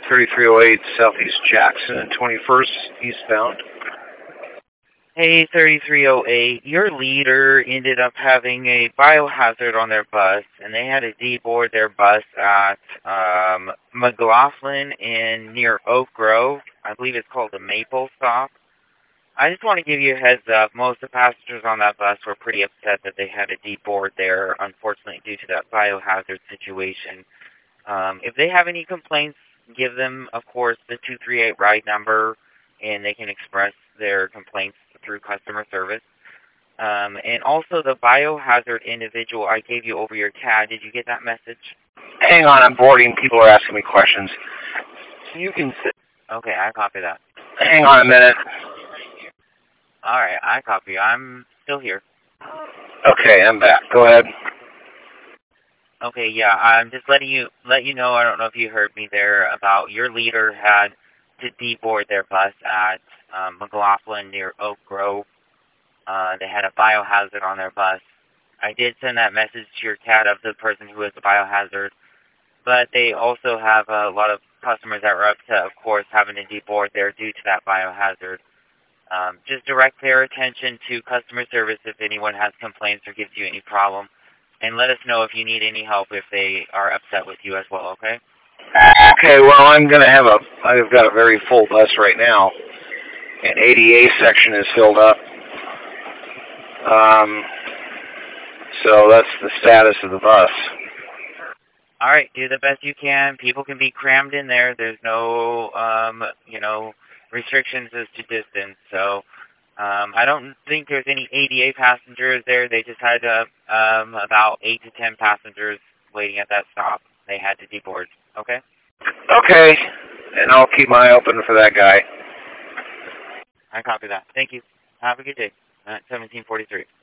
3308 Southeast Jackson and 21st eastbound. Hey, 3308, your leader ended up having a biohazard on their bus, and they had to deboard their bus at McLaughlin in near Oak Grove. I believe it's called the Maple Stop. I just want to give you a heads up. Most of the passengers on that bus were pretty upset that they had to deboard there, unfortunately, due to that biohazard situation. If they have any complaints, give them, of course, the 238 ride number, and they can express their complaints through customer service. And also the biohazard individual I gave you over your CAD, did you get that message? Hang on, I'm boarding. People are asking me questions. You can sit. Okay, I copy that. Hang on a minute. All right, I copy. I'm still here. Okay, I'm back. Go ahead. Okay, yeah, I'm just let you know, I don't know if you heard me there, about your leader had to deboard their bus at McLaughlin near Oak Grove. They had a biohazard on their bus. I did send that message to your CAD of the person who was the biohazard, but they also have a lot of customers that were upset, of course, having to deboard there due to that biohazard. Just direct their attention to customer service if anyone has complaints or gives you any problem, and let us know if you need any help if they are upset with you as well, okay? Okay, well, I've got a very full bus right now, and ADA section is filled up. So that's the status of the bus. All right, do the best you can. People can be crammed in there. There's no, restrictions as to distance. So I don't think there's any ADA passengers there. They just had about 8 to 10 passengers waiting at that stop. They had to deboard. Okay? Okay, and I'll keep my eye open for that guy. I copy that. Thank you. Have a good day. 1743.